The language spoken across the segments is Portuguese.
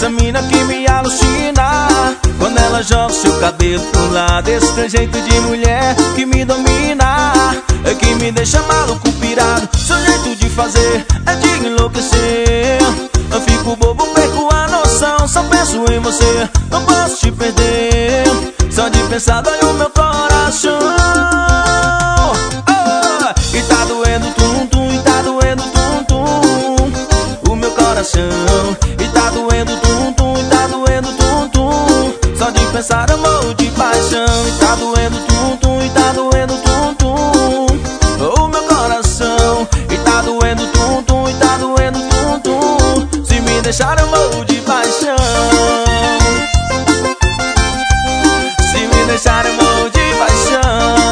nessa mina que me alucina. Quando ela joga seu cabelo pro lado, esse teu jeito de mulher que me domina, é que me deixa maluco, pirado. Seu jeito de fazer é de enlouquecer. Eu fico bobo, perco a noção, só penso em você, não posso te perder. Só de pensar dói o meu coração. E tá doendo tum-tum, e tá doendo tum-tum o meu coração. E tá doendo tum-tum, e tá doendo tum-tum. Só de pensar eu morro de paixão. E tá doendo tum-tum, e tá doendo tum-tum o meu coração. E tá doendo tum-tum, e tá doendo tum-tum. Se me deixar eu morro de paixão. Se me deixar eu morro de paixão.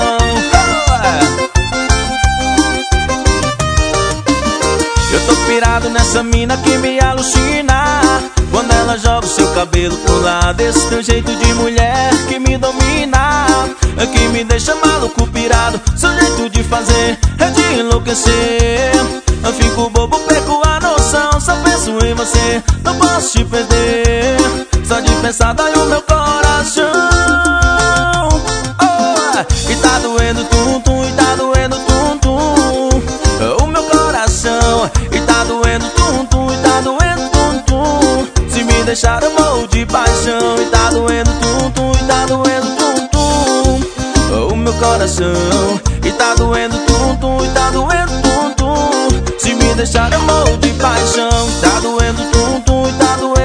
Eu tô pirado nessa mina que me alucina. Quando ela joga o seu cabelo pro lado, esse teu jeito de mulher que me domina, é que me deixa maluco, pirado. Seu jeito de fazer é de enlouquecer. Eu fico bobo, perco a noção, só penso em você, não posso te perder. Só de pensar dói o meu coração. E tá doendo tum-tum, e tá doendo tum-tum o meu coração. E tá doendo tum-tum, e tá doendo tum-tum. Se me deixar eu morro de paixão. E tá doendo tum-tum, e tá doendo tum-tum o meu coração. E tá doendo tum-tum, e tá doendo tum-tum. Se me deixar eu morro de paixão. E tá doendo tum-tum, e tá doendo